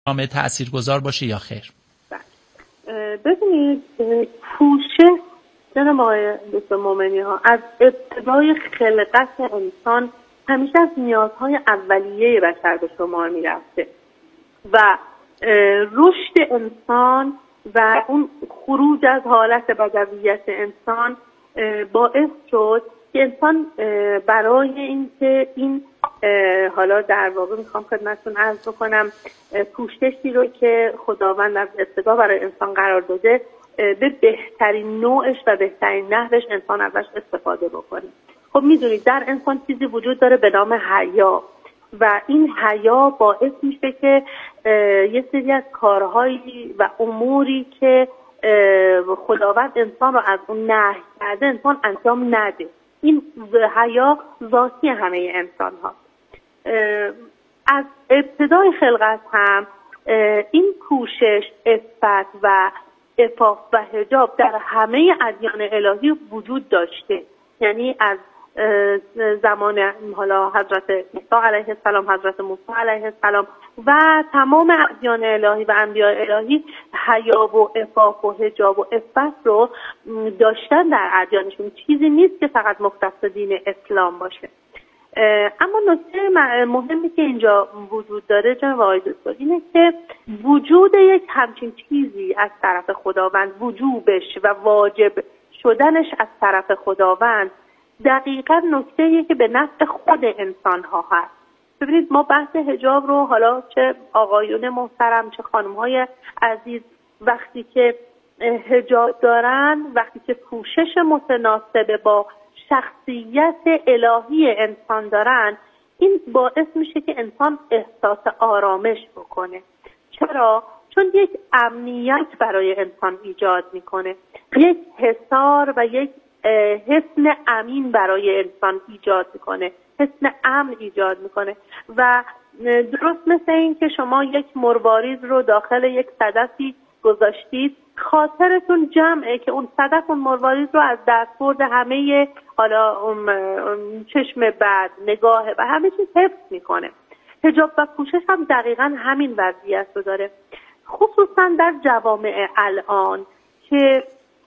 جامعه تاثیرگذار باشه یا خیر؟ ببینید، پوشش جناب آقای دکتر مومنی ها از ابتدای خلقت انسان همیشه از نیازهای اولیه بشر به شمار می رفته و رشد انسان و اون خروج از حالت بدویت انسان باعث شد که انسان برای اینکه این حالا در واقع میخوام خدمتتون عرض بکنم پوششی رو که خداوند از ابتدا برای انسان قرار داده به بهترین نوعش و بهترین نحوش انسان ازش استفاده بکنه. خب میدونید در انسان چیزی وجود داره به نام حیا و این حیا باعث میشه که یه سری از کارهایی و اموری که خداوند انسان رو از اون نهی کرده انسان انجام نده. این حیا ذاتی همه انسان ها. از ابتدای خلقت هم این کوشش، عفت و عفاف و حجاب در همه ادیان الهی وجود داشته. یعنی از زمان حالا حضرت عیسی علیه السلام، حضرت موسی علیه السلام و تمام ادیان الهی و انبیاء الهی حیا و عفاف و حجاب و عفت رو داشتن در ادیانشون. چیزی نیست که فقط مختص دین اسلام باشه. اما نکته مهمی که اینجا وجود داره جناب آقای دکتر اینه که وجود یک همچین چیزی از طرف خداوند، وجوبش و واجب شدنش از طرف خداوند دقیقاً نکته‌ایه که به نفع خود انسان ها هست. ببینید ما بحث حجاب رو حالا چه آقایون محترم چه خانم‌های عزیز وقتی که حجاب دارن، وقتی که پوشش متناسب با شخصیت الهی انسان دارن، این باعث میشه که انسان احساس آرامش بکنه. چرا؟ چون یک امنیت برای انسان ایجاد میکنه، یک حصار و یک حسن امین برای انسان ایجاد میکنه، حسن امن ایجاد میکنه. و درست مثل این که شما یک مروارید رو داخل یک صدفی گذاشتید، خاطرتون جمعه که اون صدف اون مروارید رو از دستبرد همه حالا چشم بد، نگاه و همه چیز حفظ میکنه. حجاب و پوشش هم دقیقاً همین وضعیت رو داره، خصوصا در جوامع الان که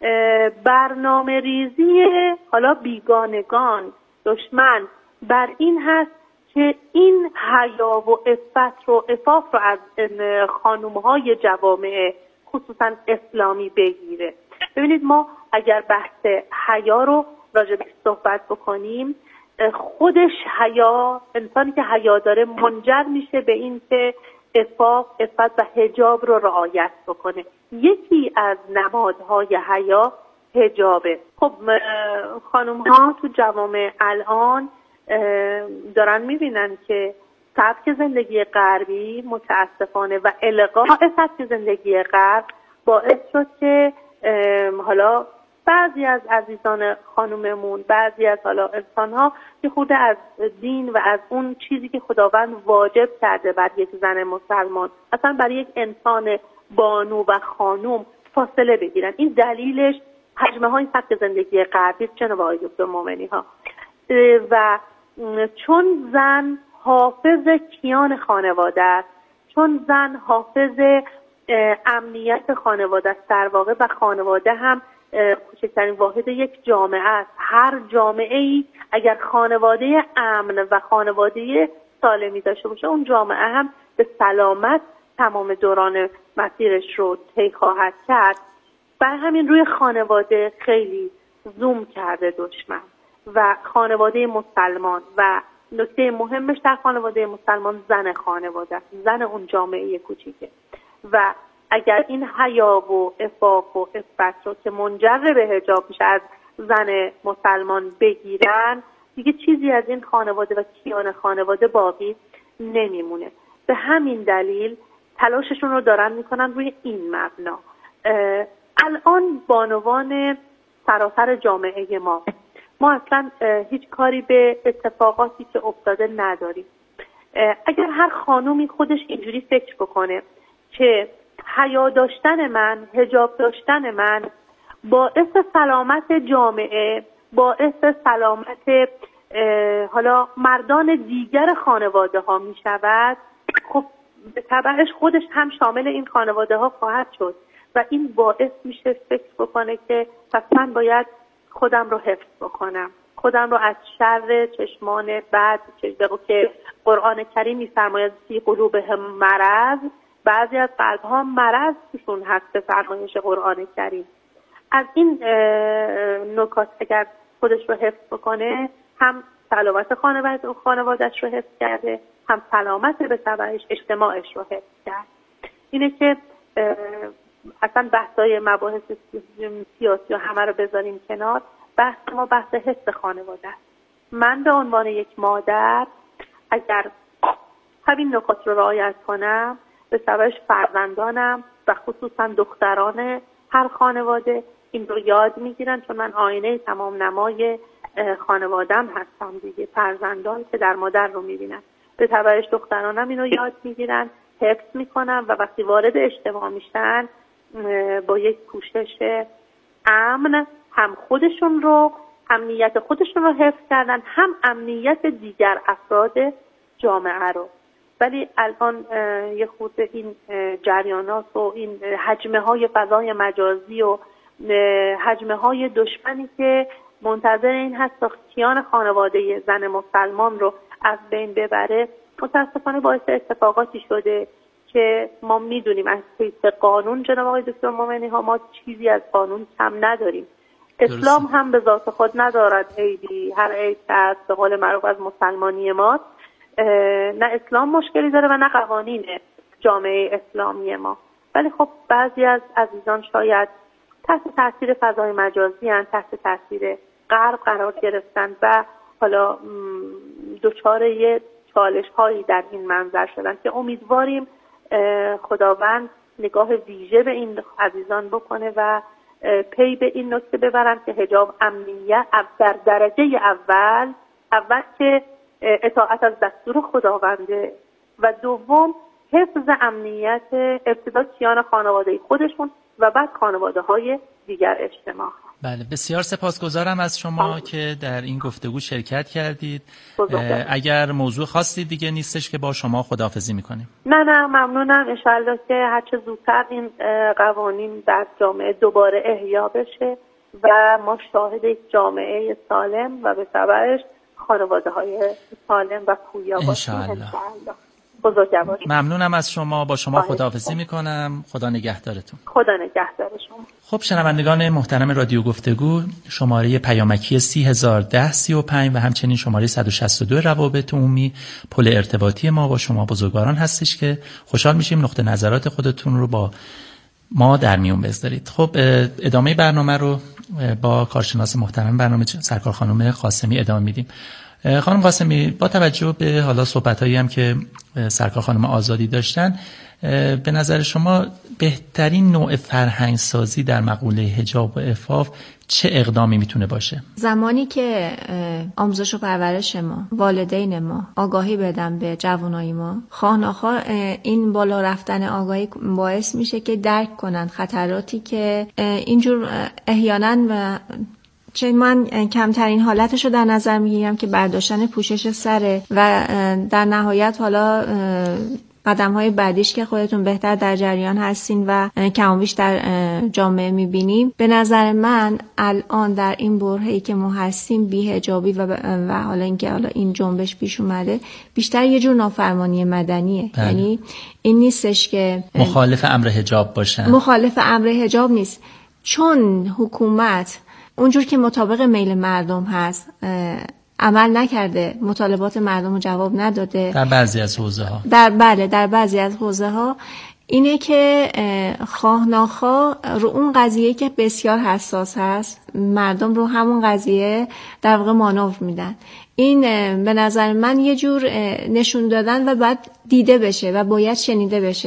برنامه ریزی حالا بیگانگان، دشمن بر این هست که این حیا و عفت رو، عفاف رو از خانومهای جوامع خصوصا اسلامی بگیره. ببینید ما اگر بحث حیا رو راجع بهش صحبت بکنیم، خودش حیا، انسانی که حیا داره منجر میشه به این که عفاف، عفت و حجاب رو رعایت بکنه. یکی از نمادهای حیا حجابه. خب خانم ها تو جوامع الان دارن میبینن که سبک زندگی غربی متاسفانه و الغاء سبک زندگی غرب باعث شد که حالا بعضی از عزیزان خانوممون، بعضی از حالا انسان‌ها که خود از دین و از اون چیزی که خداوند واجب کرده بر یک زن مسلمان، اصلا برای یک انسان بانو و خانوم فاصله بگیرن. این دلیلش حجمه های سبک زندگی غربی جناب آقای دکتر مومنی ها. و چون زن حافظ کیان خانواده است، چون زن حافظ امنیت خانواده است در واقع، و خانواده هم کوچکترین واحد یک جامعه است. هر جامعه ای اگر خانواده امن و خانواده سالمی داشته باشه، اون جامعه هم به سلامت تمام دوران مسیرش رو طی خواهد کرد. بر همین روی خانواده خیلی زوم کرده دشمن و خانواده مسلمان، و نکته مهمش در خانواده مسلمان زن خانواده است، زن اون جامعه کوچیکه. و اگر این حیا و عفاف و عفت رو که منجر به حجاب میشه از زن مسلمان بگیرن، دیگه چیزی از این خانواده و کیان خانواده باقی نمیمونه. به همین دلیل تلاششون رو دارن میکنن روی این مبنا. الان بانوان سراسر جامعه ما اصلا هیچ کاری به اتفاقاتی که افتاده نداریم. اگر هر خانومی خودش اینجوری فکر بکنه که حیا داشتن من، حجاب داشتن من باعث سلامت جامعه، باعث سلامت حالا مردان دیگر خانواده ها می شود، خب به تبعش خودش هم شامل این خانواده ها خواهد شد و این باعث میشه فکر بکنه که پس من باید خودم رو حفظ بکنم، خودم رو از شر چشمان بد که قرآن کریم می‌فرماید فی قلوبهم مرض، بعضی از قلب‌ها مرض توشون هست به فرمایش قرآن کریم. از این نکات اگر خودش رو حفظ بکنه هم سلامت خانواده‌اش رو حفظ کرده، هم سلامت به تبعش اجتماعش رو حفظ کرد. اینه که اصلا بحثای مباحث سیاسی و همه رو بذاریم کنار، بحث ما بحث حفظ خانواده است. من به عنوان یک مادر اگر همین نکات رو رعایت کنم به تبعش فرزندانم و خصوصا دختران هر خانواده این رو یاد میگیرن، چون من آینه تمام نمای خانوادم هستم دیگه، فرزندان که در مادر رو میبینن، به تبعش دخترانم این رو یاد میگیرن، حفظ میکنن و وقتی وارد اجتماع میشن با یک کوشش امن هم خودشون رو، امنیت خودشون رو حفظ کردن، هم امنیت دیگر افراد جامعه رو. ولی الان یه خورده این جریانات و این حجمه های فضای مجازی و حجمه های دشمنی که منتظر این هست تا کیان خانواده زن مسلمان رو از بین ببره، متاسفانه باعث اتفاقاتی شده که ما میدونیم از حیث قانون. جناب آقای دکتر مومنی ها ما چیزی از قانون کم نداریم. اسلام هم به ذات خود ندارد عیبی، هر عیب که از به قول معروف از مسلمانی ما، نه اسلام مشکلی داره و نه قوانین جامعه اسلامی ما. ولی خب بعضی از عزیزان شاید تحت تاثیر فضای مجازی هستند، تحت تاثیر غرب قرار گرفتن و حالا دچار یه چالش هایی در این منظر شدن که امیدواریم خداوند نگاه ویژه به این عزیزان بکنه و پی به این نکته ببرن که حجاب امنیت در درجه اول که اطاعت از دستور خداونده و دوم حفظ امنیت ابتدا کیان خانواده خودشون و بعد خانواده های دیگر اجتماع. بله، بسیار سپاسگزارم از شما که در این گفتگو شرکت کردید. اگر موضوع خاصی دیگه نیستش که با شما خداحافظی میکنیم. نه ممنونم. انشالله که هرچه زودتر این قوانین در جامعه دوباره احیا بشه و ما شاهد یک جامعه سالم و به تبعش خانواده های سالم و پویا باشیم انشالله. ممنونم از شما. با شما خداحافظی میکنم. خدا نگهدارتون. خدا نگهدار شما. خب شنوندگان محترم رادیو گفتگو، شماره پیامکی 301035 و همچنین شماره 162 روابط عمومی پل ارتباطی ما با شما بزرگواران هستش که خوشحال میشیم نقطه نظرات خودتون رو با ما در میون بذارید. خب ادامه برنامه رو با کارشناس محترم برنامه سرکار خانم قاسمی ادامه میدیم. خانم قاسمی، با توجه به حالا صحبتایی هم که سرکار خانم آزادی داشتن، به نظر شما بهترین نوع فرهنگ سازی در مقوله حجاب و عفاف چه اقدامی میتونه باشه؟ زمانی که آموزش و پرورش ما، والدین ما آگاهی بدن به جوانای ما، خواه‌ناخواه این بالا رفتن آگاهی باعث میشه که درک کنن خطراتی که اینجور احیانا و چه من کمترین حالتشو در نظر میگیرم که برداشتن پوشش سره و در نهایت حالا قدم‌های بعدیش که خودتون بهتر در جریان هستین و کم و بیش در جامعه می‌بینیم. به نظر من الان در این برهه‌ای که ما هستیم بی‌حجابی و حالا اینکه حالا این جنبش پیش اومده بیشتر یه جور نافرمانی مدنیه. یعنی این نیستش که مخالف امر حجاب باشن. مخالف امر حجاب نیست، چون حکومت اونجور که مطابق میل مردم هست عمل نکرده، مطالبات مردم رو جواب نداده در بعضی از حوزه ها. در بعضی از حوزه ها اینه که خواه ناخواه رو اون قضیه که بسیار حساس هست مردم رو همون قضیه در واقع مانور میدن. این به نظر من یه جور نشون دادن و بعد دیده بشه و باید شنیده بشه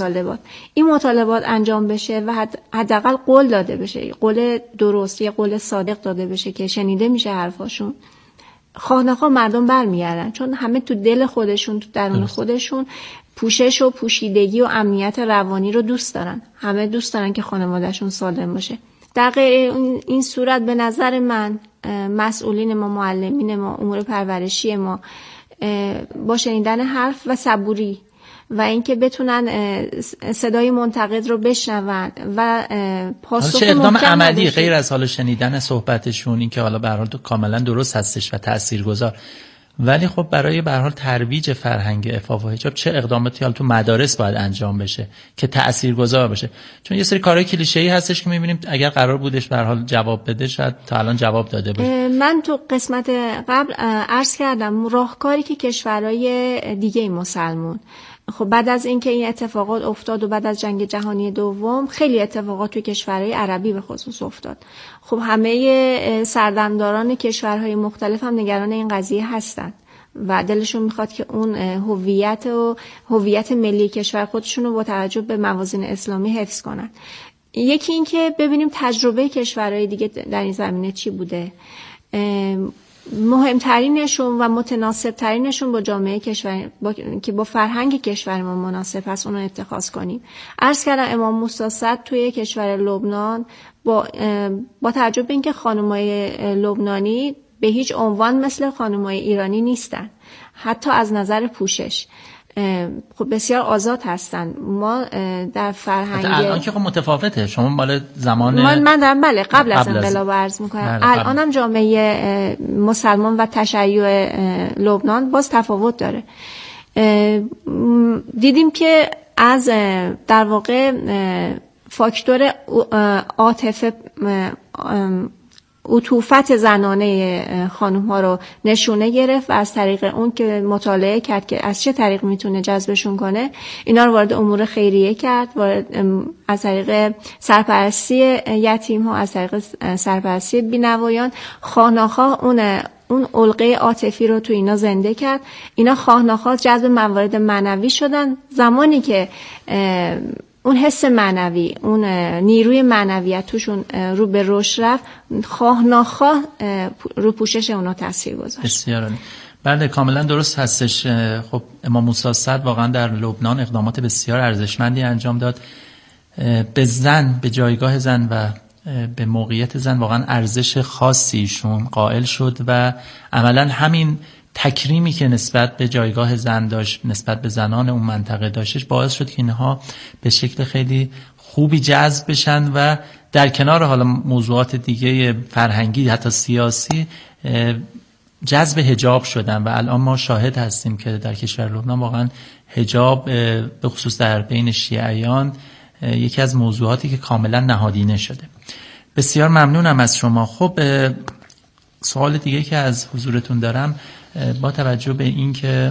این مطالبات انجام بشه و حداقل قول داده بشه، قول درست، یه قول صادق داده بشه که شنیده میشه حرفاشون. خواه نخواه مردم برمیگردن، چون همه تو دل خودشون، تو درون خودشون پوشش و پوشیدگی و امنیت روانی رو دوست دارن. همه دوست دارن که خانوادهشون سالم باشه. در غیر این صورت به نظر من مسئولین ما، معلمین ما، امور پرورشی ما با شنیدن حرف و صبوری و اینکه بتونن صدای منتقد رو بشنون و پاسخ چه اقدام محکم عملی نداشته. غیر از حال شنیدن صحبتشون، این که حالا به هر حال کاملا درست هستش و تاثیرگذار، ولی خب برای به هر حال ترویج فرهنگ عفاف و حجاب چه اقداماتی حالا تو مدارس باید انجام بشه که تاثیرگذار بشه؟ چون یه سری کارهای کلیشه‌ای هستش که می‌بینیم اگر قرار بودش به هر حال جواب بده شاید تا الان جواب داده باشه. من تو قسمت قبل عرض کردم راهکاری که کشورهای دیگه مسلمون، خب بعد از اینکه این اتفاقات افتاد و بعد از جنگ جهانی دوم خیلی اتفاقات توی کشورهای عربی به خصوص افتاد، خب همه سردمداران کشورهای مختلف هم نگران این قضیه هستن و دلشون میخواد که اون هویت ملی کشور خودشون رو با توجه به موازین اسلامی حفظ کنن. یکی این که ببینیم تجربه کشورهای دیگه در این زمینه چی بوده، مهمترینشون و متناسبترینشون با جامعه کشور که با فرهنگ کشور ما مناسب هست اون رو اتخاذ کنیم. عرض کردم امام موسی صدر توی کشور لبنان با توجه به اینکه خانمای لبنانی به هیچ عنوان مثل خانمای ایرانی نیستن، حتی از نظر پوشش خب بسیار آزاد هستن. ما در فرهنگ الان که خب متفاوته، شما مال زمان من دارم بله قبل از انقلاب عرض میکنم، الانم جامعه مسلمان و تشیع لبنان باز تفاوت داره. دیدیم که از در واقع فاکتور عاطفه عطوفت زنانه خانم ها رو نشونه گرفت و از طریق اون که مطالعه کرد که از چه طریق میتونه جذبشون کنه، اینا رو وارد امور خیریه کرد، از طریق سرپرستی یتیم ها، از طریق سرپرستی بی‌نوایان، خواه ناخواه اون علقه عاطفی رو تو اینا زنده کرد. اینا خواه ناخواه جذب موارد معنوی شدن. زمانی که اون حس معنوی، اون نیروی معنویت توشون رو به رشد رفت، خواه ناخواه رو پوشش اونا تاثیر گذاشت. بسیار عالی. بله کاملا درست هستش. خب امام موسی صدر واقعا در لبنان اقدامات بسیار ارزشمندی انجام داد. به زن، به جایگاه زن و به موقعیت زن واقعا ارزش خاصی ایشون قائل شد و عملا همین تکریمی که نسبت به جایگاه زن داشت، نسبت به زنان اون منطقه داشتش، باعث شد که اینها به شکل خیلی خوبی جذب بشن و در کنار حالا موضوعات دیگه فرهنگی حتی سیاسی جذب حجاب شدن و الان ما شاهد هستیم که در کشور لبنان واقعا حجاب به خصوص در بین شیعیان یکی از موضوعاتی که کاملا نهادینه شده. بسیار ممنونم از شما. خب سوال دیگه که از حضورتون دارم، با توجه به این که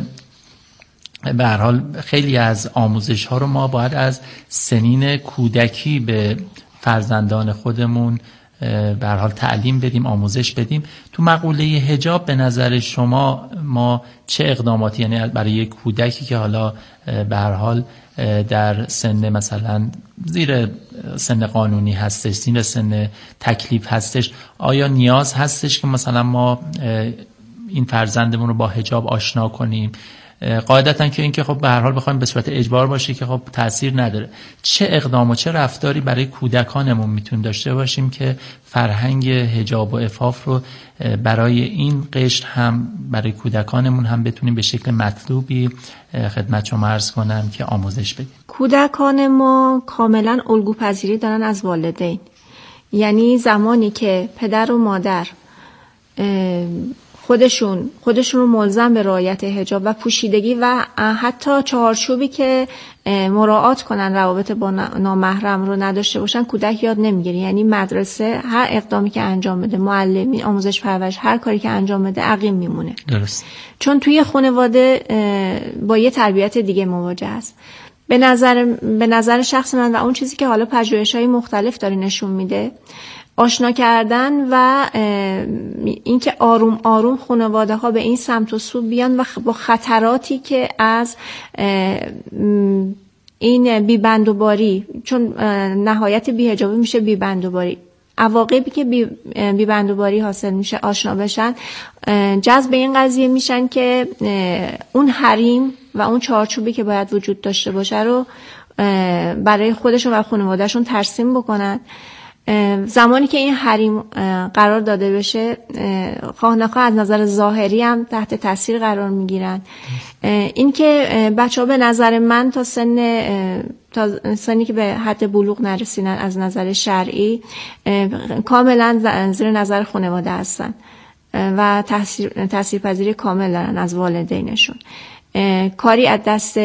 به هر حال خیلی از آموزش ها رو ما باید از سنین کودکی به فرزندان خودمون به هر حال تعلیم بدیم، آموزش بدیم، تو مقوله حجاب به نظر شما ما چه اقداماتی، یعنی برای کودکی که حالا به هر حال در سن مثلا زیر سن قانونی هستش، زیر سن تکلیف هستش، آیا نیاز هستش که مثلا ما این فرزندمون رو با حجاب آشنا کنیم؟ قاعدتا که این که خب به هر حال بخوایم به صورت اجبار باشه که خب تأثیر نداره. چه اقدام و چه رفتاری برای کودکانمون میتونیم داشته باشیم که فرهنگ حجاب و عفاف رو برای این قشر هم برای کودکانمون هم بتونیم به شکل مطلوبی خدمت شما عرض کنم که آموزش بدیم؟ کودکان ما کاملا الگوپذیری دارن از والدین، یعنی زمانی که پدر و مادر خودشون رو ملزم به رعایت حجاب و پوشیدگی و حتی چهارچوبی که مراعات کنن روابط با نامحرم رو نداشته باشن، کودک یاد نمیگیره. یعنی مدرسه هر اقدامی که انجام بده، معلمی، آموزش پرورش، هر کاری که انجام بده عقیم میمونه. درست. چون توی خانواده با یه تربیت دیگه مواجه است. به نظر شخص من و اون چیزی که حالا پژوهش‌های مختلف داره نشون میده، آشنا کردن و اینکه آروم آروم خانواده ها به این سمت و سو بیان و با خطراتی که از این بیبندوباری، چون نهایت بی‌حجابی میشه بیبندوباری، عواقبی که بیبندوباری حاصل میشه آشنا بشن، جذب این قضیه میشن که اون حریم و اون چارچوبی که باید وجود داشته باشه رو برای خودشون و خانوادهشون ترسیم بکنن زمانی که این حریم قرار داده بشه خواه نخواه از نظر ظاهری هم تحت تاثیر قرار میگیرن. این که بچه‌ها به نظر من تا سنی که به حد بلوغ نرسیدن از نظر شرعی کاملا زیر نظر خانواده هستن و تاثیرپذیری کامل دارن از والدینشون. کاری از دست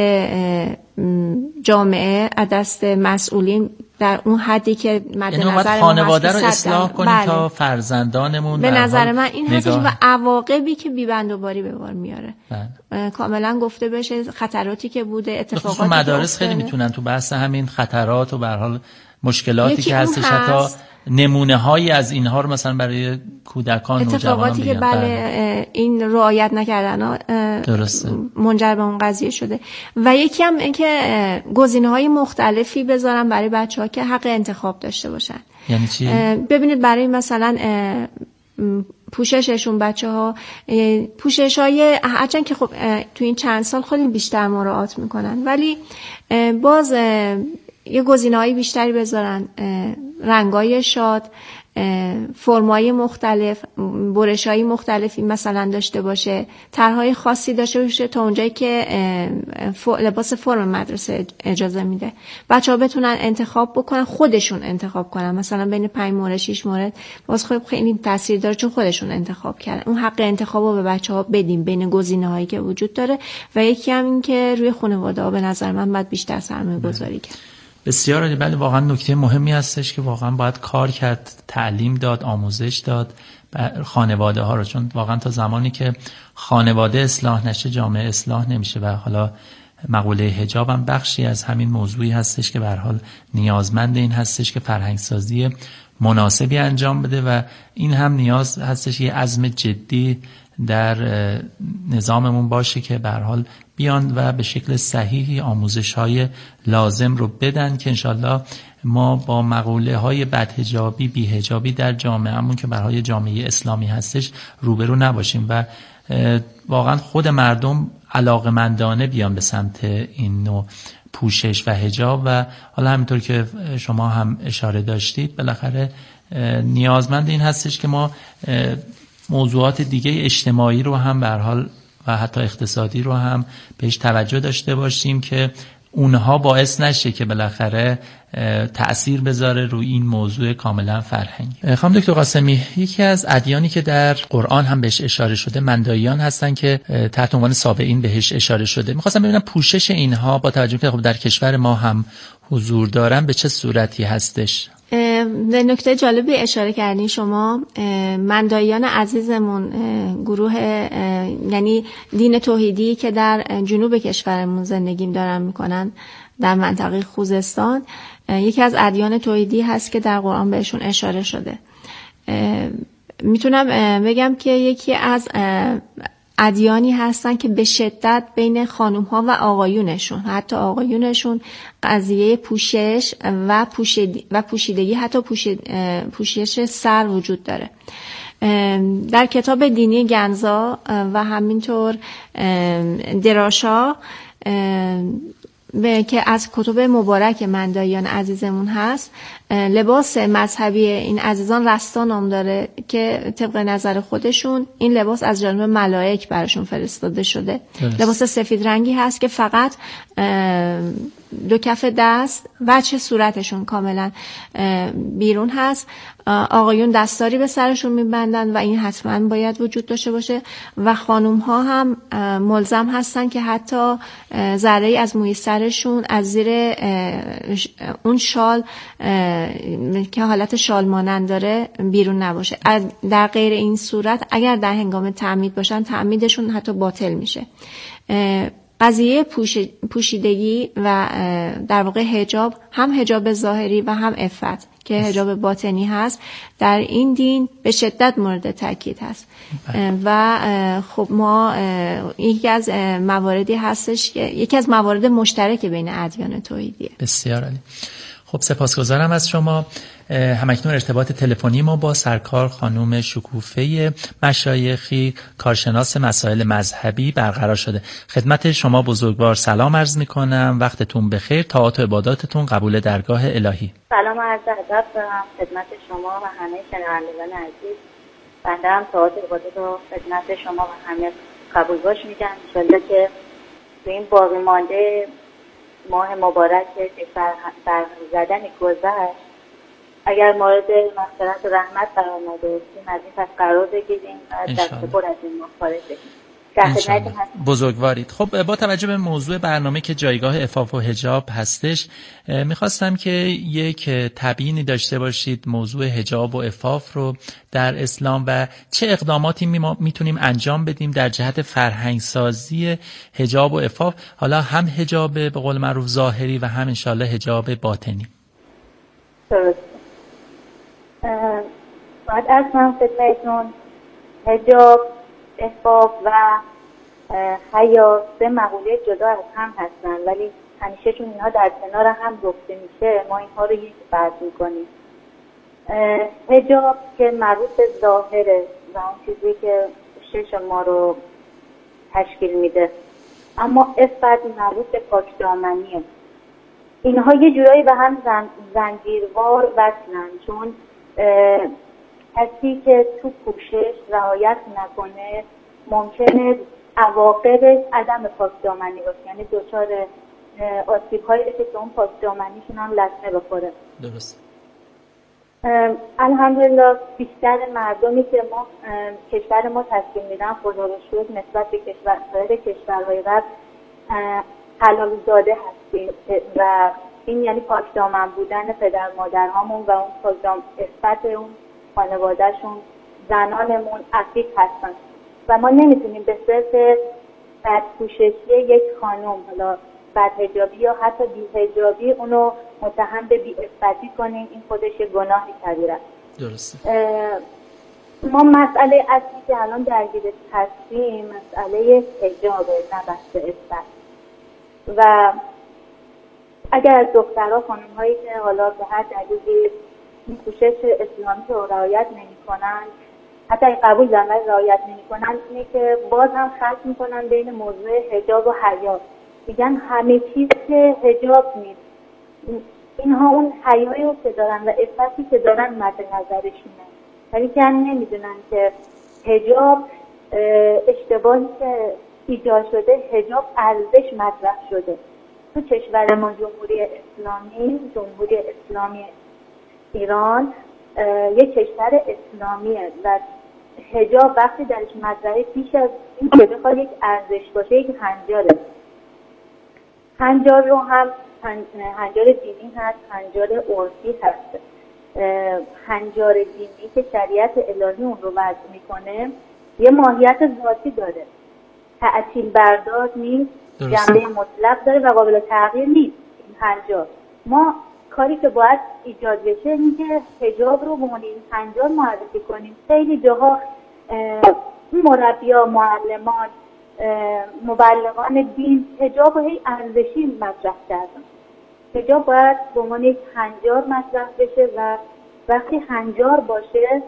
جامعه، از دست مسئولین در اون حدی که مد نظر خانواده رو اصلاح کنیم تا فرزندانمون به نظر من این هستش و عواقبی که بی‌بندوباری به بار میاره کاملا گفته بشه، خطراتی که بوده، اتفاقاتی که مدارس خیلی میتونن تو بحث همین خطرات و به هر حال مشکلاتی که هستش حتی نمونه هایی از اینها رو مثلا برای کودکان اتفاقاتی که این رعایت نکردن درسته منجر به اون قضیه شده. و یکی هم این که گزینه‌های مختلفی بذارن برای بچه‌ها که حق انتخاب داشته باشن. یعنی چی؟ ببینید برای مثلا پوشششون بچه‌ها پوشش‌های هرچند که خب تو این چند سال خیلی بیشتر مراعات میکنن ولی باز یه گزینه‌های بیشتری بذارن، رنگای شاد، فرمای مختلف، برش‌های مختلفی مثلا داشته باشه، طرح‌های خاصی داشته باشه تا اونجایی که لباس فرم مدرسه اجازه میده. بچه‌ها بتونن انتخاب بکنن، خودشون انتخاب کنن، مثلا بین 5 مورد 6 مورد باز خیلی تاثیر داره چون خودشون انتخاب کردن. اون حق انتخاب رو به بچه‌ها بدیم بین گزینه‌هایی که وجود داره. و یکی هم این که روی خانواده‌ها به نظر من باید بیشتر سرمایه‌گذاری کرد. بسیار عالی. بله واقعا نکته مهمی هستش که واقعا باید کار کرد، تعلیم داد، آموزش داد خانواده ها رو، چون واقعا تا زمانی که خانواده اصلاح نشه جامعه اصلاح نمیشه. و حالا مقوله حجاب هم بخشی از همین موضوعی هستش که به هر حال نیازمند این هستش که فرهنگ سازی مناسبی انجام بده و این هم نیاز هستش یه عزم جدی در نظاممون باشه که به هر حال بیان و به شکل صحیحی آموزش‌های لازم رو بدن که انشالله ما با مقوله های بدحجابی بی‌حجابی در جامعهمون که برای جامعه اسلامی هستش روبرو نباشیم و واقعا خود مردم علاقمندانه بیان به سمت این نوع پوشش و حجاب. و حالا همینطور که شما هم اشاره داشتید بالاخره نیازمند این هستش که ما موضوعات دیگه اجتماعی رو هم به هر حال و حتی اقتصادی رو هم بهش توجه داشته باشیم که اونها باعث نشه که بالاخره تأثیر بذاره روی این موضوع کاملا فرهنگی. خانم دکتر قاسمی، یکی از ادیانی که در قرآن هم بهش اشاره شده منداییان هستن که تحت عنوان سابعین بهش اشاره شده. می‌خواستم ببینم پوشش اینها با توجه که خب در کشور ما هم حضور دارن به چه صورتی هستش؟ نکته جالبی اشاره کردین شما. منداییان عزیزمون گروه یعنی دین توحیدی که در جنوب کشورمون زندگی دارن میکنن در منطقه خوزستان، یکی از ادیان توحیدی هست که در قرآن بهشون اشاره شده. میتونم بگم که یکی از ادیانی هستن که به شدت بین خانوم ها و آقایونشون، حتی آقایونشون، قضیه پوشش و پوشیدگی، حتی پوشش سر وجود داره. در کتاب دینی گنزا و همینطور دراشا که از کتب مبارک منداییان عزیزمون هست، لباس مذهبی این عزیزان رستا نام داره که طبق نظر خودشون این لباس از جانب ملائک براشون فرستاده شده. لباس سفید رنگی هست که فقط دو کف دست وجه صورتشون کاملا بیرون هست. آقایون دستاری به سرشون میبندن و این حتما باید وجود داشته باشه و خانوم ها هم ملزم هستن که حتی ذره‌ای از موی سرشون از زیر اون شال که حالت شال مانند داره بیرون نباشه. در غیر این صورت اگر در هنگام تعمید باشن تعمیدشون حتی باطل میشه. قضیه پوشیدگی و در واقع حجاب، هم حجاب ظاهری و هم عفت که حجاب باطنی هست، در این دین به شدت مورد تاکید هست و خب ما یکی از مواردی هستش که یکی از موارد مشترک بین ادیان توحیدیه. بسیار عالی. خب سپاسگزارم از شما. همکنون ارتباط تلفنی ما با سرکار خانم شکوفه مشایخی کارشناس مسائل مذهبی برقرار شده. خدمت شما بزرگوار سلام عرض میکنم، وقتتون بخیر، طاعات و عباداتتون قبول درگاه الهی. سلام و عرض ادب خدمت شما و همه شنوندگان عزیز. بنده هم طاعات و عبادات رو خدمت شما و همه قبول باش میگم. انشالله که تو این باقی مانده ماه مبارک که برق زدن گذشت اگر مورد مغفرت و رحمت قرار نداشتیم از این پس قرار بگیریم و دست پر از این ماه خارج بشیم. بزرگوارید. خب با توجه به موضوع برنامه که جایگاه عفاف و حجاب هستش، میخواستم که یک تبیینی داشته باشید موضوع حجاب و عفاف رو در اسلام و چه اقداماتی میتونیم انجام بدیم در جهت فرهنگسازی حجاب و عفاف، حالا هم حجاب به قول معروف ظاهری و هم انشالله حجاب باطنی. درسته. باید از من خدمتتون حجاب، عفاف و حیا سه مقوله جدا از هم هستن، ولی همیشه چون اینها در کنار هم گفته میشه ما اینها رو یک فرض میکنیم. حجاب که مربوط به ظاهره و اون چیزی که شش ما رو تشکیل میده، اما عفت مربوط به پاکدامنیه. اینها یه جورایی به هم زنجیروار وصلن، چون کسی که تو پوشش رعایت نکنه ممکنه عواقبش عدم پاکدامنی باشه، یعنی دچار آسیب‌هایی بشه که اون پاکدامنیشون هم لطمه بخوره. درست. الحمدلله بیشتر مردمی که کشور ما تشکیل میدن خدا رو شکر نسبت به سایر کشورهای غرب حلال زاده هستیم و این یعنی پاکدامن بودن پدر مادرهامون و اون پاکدامن عفت اون خانوادهشون، زنانمون عفیف هستن و ما نمیتونیم به صرف بدپوششی یک خانم، حالا بدحجابی یا حتی بی‌حجابی، اونو متهم به بی‌عفتی کنیم. این خودش گناهی کبیره است. درسته. ما مسئله اصلی که الان درگیرش هستیم مسئله حجابه، نه بحث عفت. و اگر از دخترها خانم‌هایی که حالا به هر دلیلی پوشش اسلامی رو رعایت نمی‌کنن، حتی قبول دارن ولی رعایت نمی‌کنن، اینه که باز هم خلط می‌کنن بین موضوع حجاب و حیا. میگن همه چیز که حجاب نیست. اینها اون حیایی رو که دارن و عفتی که دارن مد نظرشونه، ولی که نمیدونن که حجاب اشتباهی که ایجاد شده، حجاب ارزش مطرح شده. تو کشور ما جمهوری اسلامی ایران یک کشور اسلامیه و حجاب وقتی درش مطرحه پیش از این که بخواد یک ارزش باشه یک هنجاره. هنجار رو هم هنجار دینی هست، هنجار عرفی هست. هنجار دینی که شریعت الهی اون رو وضع میکنه یه ماهیت ذاتی داره، تعطیل بردار نیست، جنبه مطلق داره و قابل تغییر نیست. این هنجار ما کاری که باید ایجاد بشه این که حجاب رو به عنوان هنجار معرفی کنیم. خیلی جاها مربیان، معلمان، مبلغان دین حجاب رو هی ارزشی مطرح کردن. حجاب باید به عنوان یک هنجار مطرح بشه و وقتی هنجار باشه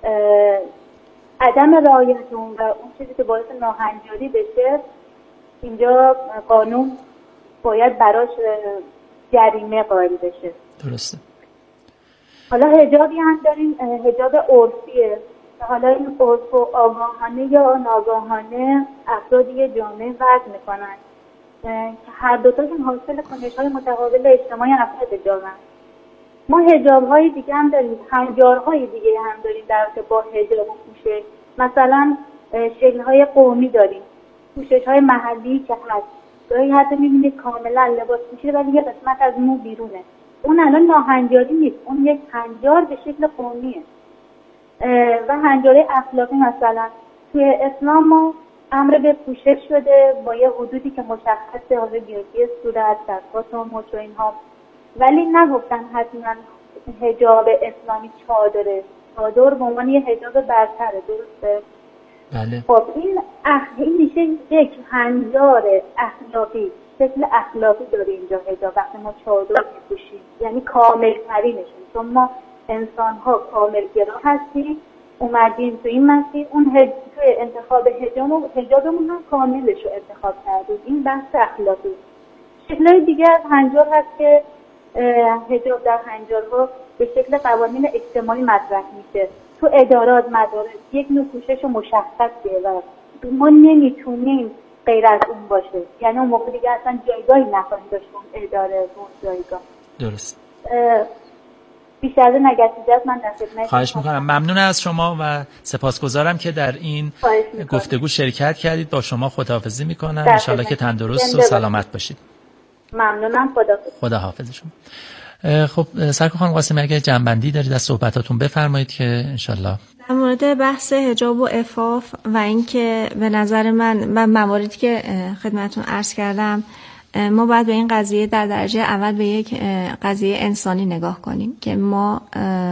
عدم رعایت اون و اون چیزی که باعث ناهنجاری بشه، اینجا قانون باید براش جریمه قائل بشه. درسته. حالا حجابی هم داریم، حجاب عرفیه. حالا این عرف و آگاهانه یا ناگاهانه افرادی جامعه وضع میکنن که هر دوتاشون حاصل کنش‌های متقابل اجتماعی افراد جامعه. ما حجاب‌های دیگه هم داریم، هنجارهای دیگه هم داریم در رابطه با حجاب و پوشش. مثلا شکل‌های قومی داریم، پوشش‌های محلی که هست. گاهی حتی می‌بینید کاملا لباس پوشیده ولی یه قسمت از مو بیرونه. اون الان ناهنجاری نیست، اون یک هنجار به شکل قومیه. و هنجاره اخلاقی مثلا توی اسلام ما امر به پوشش شده با یه حدودی که مشخصه، حالا گیرگی صورت، دستگاه و مچ و اینها، ولی نگفتن حتما حجاب اسلامی چادر به عنوان یه حجاب برتره. درسته؟ بله. خب این میشه یک هنجار اخلاقی شکل اخلاقی داره اینجا حجاب. وقتی ما چادر می‌پوشیم یعنی کامل ترینشون، چون ما انسان ها کامل گرا هستیم، اومدیم تو این مسیر، اون توی انتخاب حجابمون هم کاملش رو انتخاب کردیم. این بحث اخلاقی. شکل‌های دیگه از هنجار هست که حجاب در هنجارها به شکل قوانین اجتماعی مطرح میشه. تو ادارات، مدارس یک نوع پوشش مشخصه و ما نمیتونیم غیر از اون باشه. یعنی اون موقع دیگه اصلا جایگاهی نخواهیم داشت اون اداره، اون جایگاه. درست. بیشتر از نگهت من در خدمت. خواهش میکنم. ممنون از شما و سپاسگزارم که در این گفتگو شرکت کردید. با شما خداحافظی میکنم. انشالله که تندرست و سلامت باشید. ممنونم. خداحافظ شما. خب سرکار خانم قاسمی، اگه جنبندی دارید از صحبتاتون بفرمایید که انشالله. در مورد بحث حجاب و عفاف و اینکه به نظر من و مواردی که خدمتتون عرض کردم، ما باید به این قضیه در درجه اول به یک قضیه انسانی نگاه کنیم که ما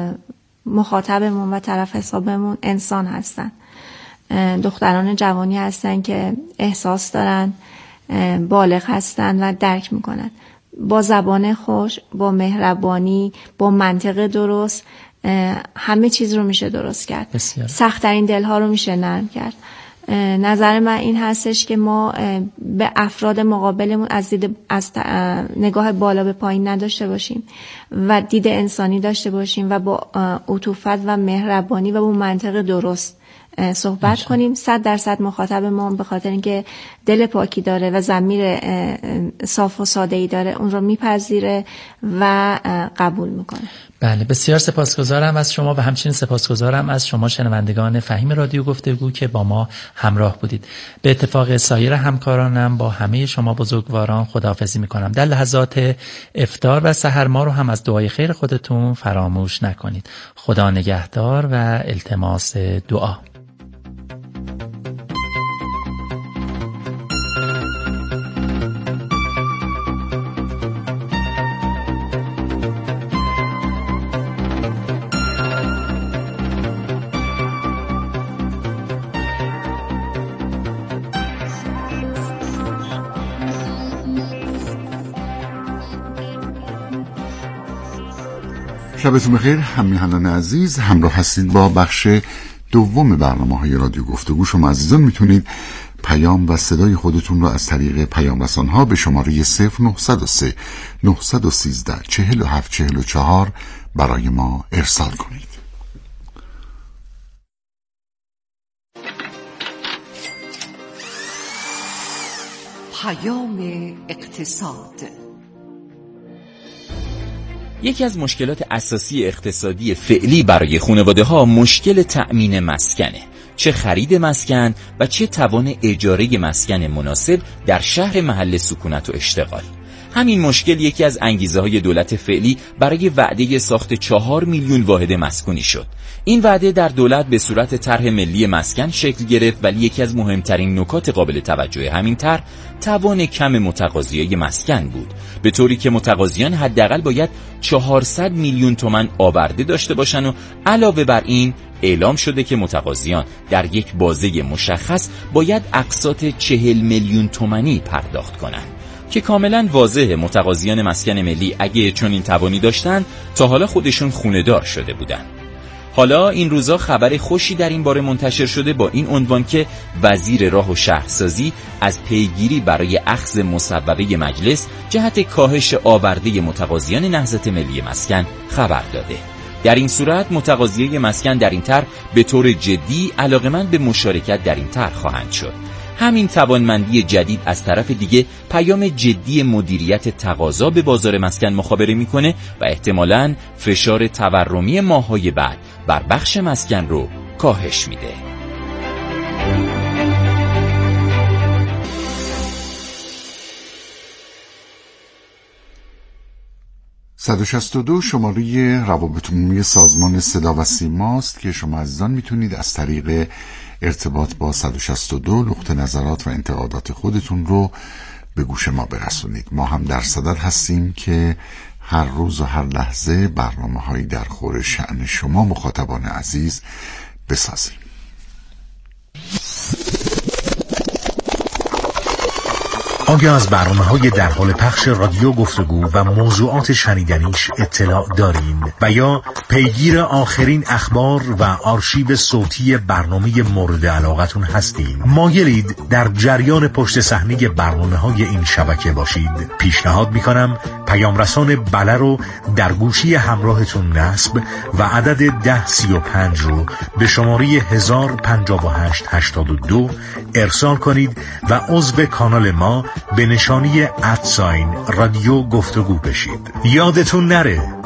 مخاطبمون و طرف حسابمون انسان هستن، دختران جوانی هستن که احساس دارن، بالغ هستن و درک میکنن. با زبان خوش، با مهربانی، با منطق درست همه چیز رو میشه درست کرد. سخت‌ترین دلها رو میشه نرم کرد. نظر من این هستش که ما به افراد مقابلمون از نگاه بالا به پایین نداشته باشیم و دید انسانی داشته باشیم و با عطوفت و مهربانی و با منطق درست صحبت کنیم. 100% مخاطب ما به خاطر اینکه دل پاکی داره و ضمیر صاف و ساده‌ای داره اون رو میپذیره و قبول میکنه. بله، بسیار سپاسگزارم از شما و همچنین سپاسگزارم از شما شنوندگان فهیم رادیو گفتگو که با ما همراه بودید. به اتفاق سایر همکارانم با همه شما بزرگواران خداحافظی میکنم. در لحظات افطار و سحر ما رو هم از دعای خیر خودتون فراموش نکنید. خدا نگهدار و التماس دعا. شبتون بخیر همیهنان عزیز، همراه هستید با بخش دوم برنامه‌های رادیو گفتگو. شما عزیزان میتونید پیام و صدای خودتون رو از طریق پیام رسان‌ها به شماره 0903 913 4744 برای ما ارسال کنید. پیام اقتصاد. یکی از مشکلات اساسی اقتصادی فعلی برای خانواده‌ها مشکل تأمین مسکنه، چه خرید مسکن و چه توان اجاره مسکن مناسب در شهر محل سکونت و اشتغال. همین مشکل یکی از انگیزه‌های دولت فعلی برای وعده ساخت 4 میلیون واحد مسکونی شد. این وعده در دولت به صورت طرح ملی مسکن شکل گرفت، ولی یکی از مهمترین نکات قابل توجه همین طرح توان کم متقاضیای مسکن بود، به طوری که متقاضیان حداقل باید 400 میلیون تومان آورده داشته باشند و علاوه بر این اعلام شده که متقاضیان در یک بازه مشخص باید اقساط 40 میلیون تومانی پرداخت کنند که کاملا واضحه متقاضیان مسکن ملی اگه چنین توانی داشتن تا حالا خودشون خونه‌دار شده بودن. حالا این روزا خبر خوشی در این باره منتشر شده با این عنوان که وزیر راه و شهرسازی از پیگیری برای اخذ مصوبه مجلس جهت کاهش آورده متقاضیان نهضت ملی مسکن خبر داده. در این صورت متقاضیان مسکن در این طرح به طور جدی علاقمند به مشارکت در این طرح خواهند شد. همین توانمندی جدید از طرف دیگه پیام جدی مدیریت تقاضا به بازار مسکن مخابره میکنه و احتمالاً فشار تورمی ماه‌های بعد بر بخش مسکن رو کاهش میده. (162) شماره روابط عمومی سازمان صدا و سیماست که شما عزیزان میتونید از طریق ارتباط با 162 نقطه نظرات و انتقادات خودتون رو به گوش ما برسونید. ما هم در صدد هستیم که هر روز و هر لحظه برنامه‌هایی در خور شأن شما مخاطبان عزیز بسازیم. آیا از برنامه‌های در حال پخش رادیو گفتگو و موضوعات شنیدنیش اطلاع دارین و یا پیگیر آخرین اخبار و آرشیو صوتی برنامه مورد علاقتون هستین؟ مایلید در جریان پشت صحنه برنامه‌های این شبکه باشید؟ پیشنهاد می‌کنم پیام رسان بله رو در گوشی همراهتون نصب و عدد 1035 رو به شماره 105882 ارسال کنید و عضو کانال ما به نشانی @ رادیو گفتگو بشید. یادتون نره